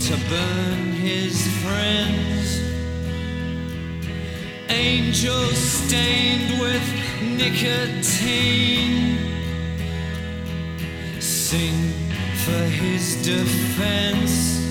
to burn his friends. Angels stained with nicotine sing for his defense.